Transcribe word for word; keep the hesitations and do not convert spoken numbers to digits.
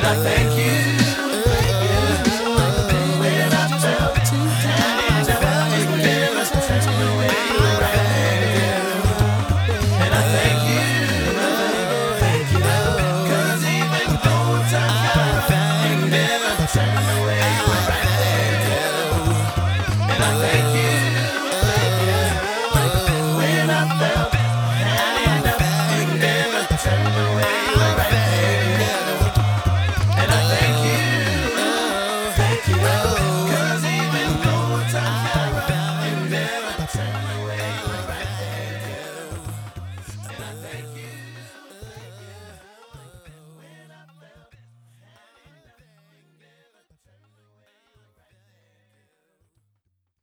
And I thank you. When I felt and I felt you never turn away around. And I thank you, thank you, 'cause even though times got rough, you never turned away around. And I thank you, thank you, when I felt and I felt you never turned away around. And I thank you, thank you.